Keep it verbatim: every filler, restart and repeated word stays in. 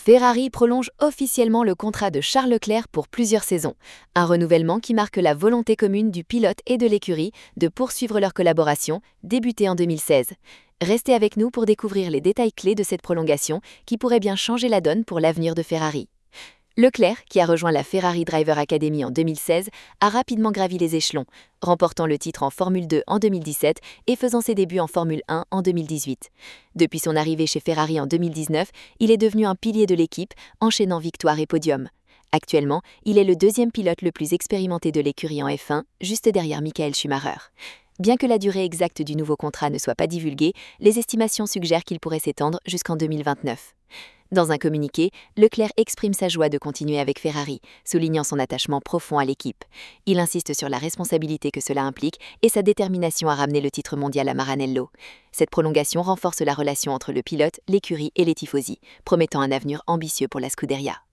Ferrari prolonge officiellement le contrat de Charles Leclerc pour plusieurs saisons, un renouvellement qui marque la volonté commune du pilote et de l'écurie de poursuivre leur collaboration, débutée en deux mille seize. Restez avec nous pour découvrir les détails clés de cette prolongation qui pourrait bien changer la donne pour l'avenir de Ferrari. Leclerc, qui a rejoint la Ferrari Driver Academy en deux mille seize, a rapidement gravi les échelons, remportant le titre en Formule deux en deux mille dix-sept et faisant ses débuts en Formule un en deux mille dix-huit. Depuis son arrivée chez Ferrari en deux mille dix-neuf, il est devenu un pilier de l'équipe, enchaînant victoires et podiums. Actuellement, il est le deuxième pilote le plus expérimenté de l'écurie en F un, juste derrière Michael Schumacher. Bien que la durée exacte du nouveau contrat ne soit pas divulguée, les estimations suggèrent qu'il pourrait s'étendre jusqu'en deux mille vingt-neuf. Dans un communiqué, Leclerc exprime sa joie de continuer avec Ferrari, soulignant son attachement profond à l'équipe. Il insiste sur la responsabilité que cela implique et sa détermination à ramener le titre mondial à Maranello. Cette prolongation renforce la relation entre le pilote, l'écurie et les tifosi, promettant un avenir ambitieux pour la Scuderia.